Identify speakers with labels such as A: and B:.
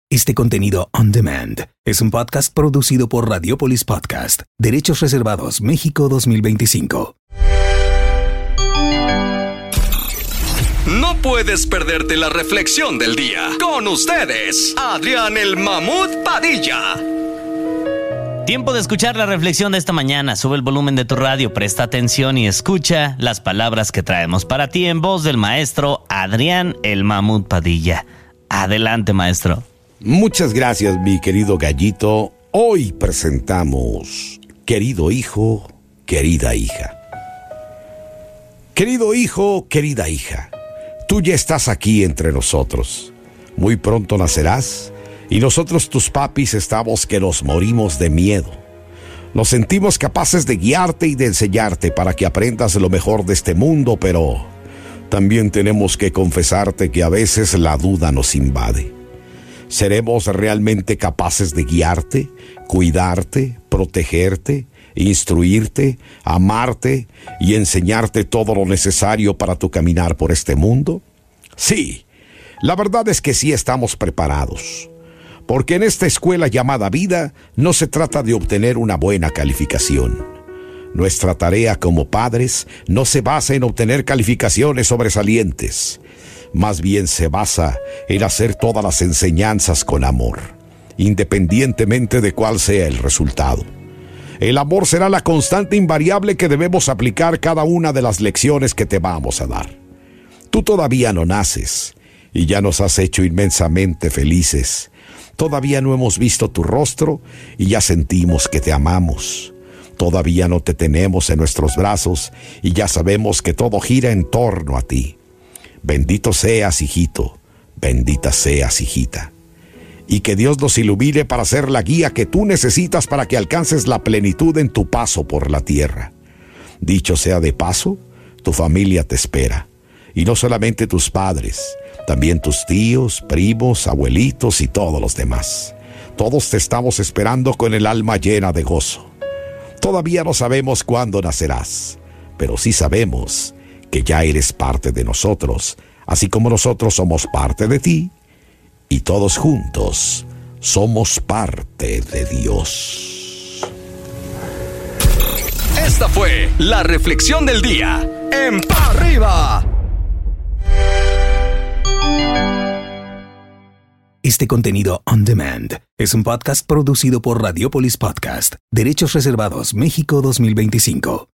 A: Este contenido on demand es un podcast producido por Radiopolis Podcast, Derechos Reservados, México 2025.
B: No puedes perderte la reflexión del día. Con ustedes, Adrián el Mamut Padilla.
C: Tiempo de escuchar la reflexión de esta mañana. Sube el volumen de tu radio, presta atención y escucha las palabras que traemos para ti en voz del maestro Adrián el Mamut Padilla. Adelante, maestro.
D: Muchas gracias, mi querido Gallito. Hoy presentamos Querido hijo, querida hija. Querido hijo, querida hija, tú ya estás aquí entre nosotros. Muy pronto nacerás y nosotros, tus papis, estamos que nos morimos de miedo. Nos sentimos capaces de guiarte y de enseñarte para que aprendas lo mejor de este mundo, pero también tenemos que confesarte que a veces la duda nos invade. ¿Seremos realmente capaces de guiarte, cuidarte, protegerte, instruirte, amarte y enseñarte todo lo necesario para tu caminar por este mundo? Sí, la verdad es que sí estamos preparados. Porque en esta escuela llamada vida no se trata de obtener una buena calificación. Nuestra tarea como padres no se basa en obtener calificaciones sobresalientes. Más bien se basa en hacer todas las enseñanzas con amor, independientemente de cuál sea el resultado. El amor será la constante invariable que debemos aplicar cada una de las lecciones que te vamos a dar. Tú todavía no naces y ya nos has hecho inmensamente felices. Todavía no hemos visto tu rostro y ya sentimos que te amamos. Todavía no te tenemos en nuestros brazos y ya sabemos que todo gira en torno a ti. Bendito seas, hijito, bendita seas, hijita. Y que Dios nos ilumine para ser la guía que tú necesitas para que alcances la plenitud en tu paso por la tierra. Dicho sea de paso, tu familia te espera. Y no solamente tus padres, también tus tíos, primos, abuelitos y todos los demás. Todos te estamos esperando con el alma llena de gozo. Todavía no sabemos cuándo nacerás, pero sí sabemos que ya eres parte de nosotros, así como nosotros somos parte de ti, y todos juntos somos parte de Dios.
B: Esta fue la reflexión del día en Pa' Arriba.
A: Este contenido on demand es un podcast producido por Radiopolis Podcast, Derechos Reservados, México 2025.